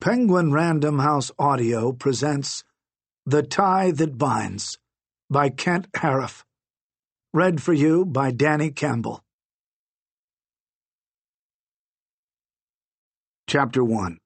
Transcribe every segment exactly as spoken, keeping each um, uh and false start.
Penguin Random House Audio presents The Tie That Binds by Kent Harif. Read for you by Danny Campbell. Chapter one.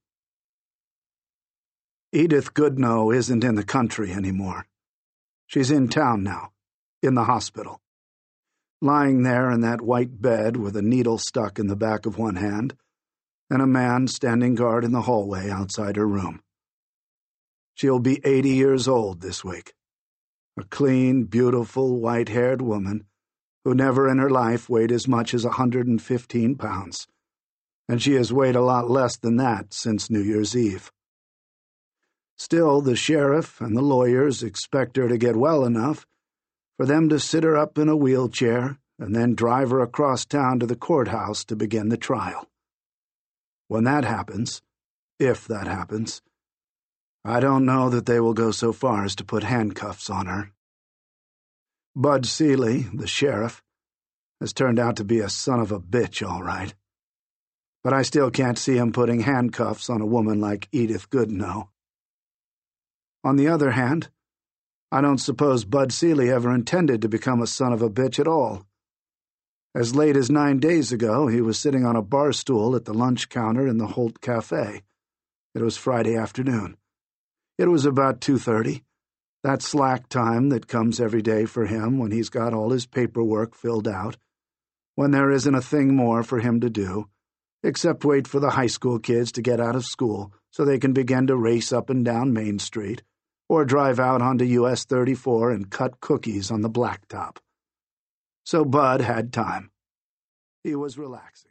Edith Goodnow isn't in the country anymore. She's in town now, in the hospital. Lying there in that white bed with a needle stuck in the back of one hand, and a man standing guard in the hallway outside her room. She'll be eighty years old this week. A clean, beautiful, white-haired woman who never in her life weighed as much as a hundred and fifteen pounds, and she has weighed a lot less than that since New Year's Eve. Still, the sheriff and the lawyers expect her to get well enough for them to sit her up in a wheelchair and then drive her across town to the courthouse to begin the trial. When that happens, if that happens, I don't know that they will go so far as to put handcuffs on her. Bud Seeley, the sheriff, has turned out to be a son of a bitch, all right. But I still can't see him putting handcuffs on a woman like Edith Goodnow. On the other hand, I don't suppose Bud Seeley ever intended to become a son of a bitch at all. As late as nine days ago, he was sitting on a bar stool at the lunch counter in the Holt Cafe. It was Friday afternoon. It was about two thirty, that slack time that comes every day for him when he's got all his paperwork filled out, when there isn't a thing more for him to do, except wait for the high school kids to get out of school so they can begin to race up and down Main Street, or drive out onto U S thirty-four and cut cookies on the blacktop. So Bud had time. He was relaxing.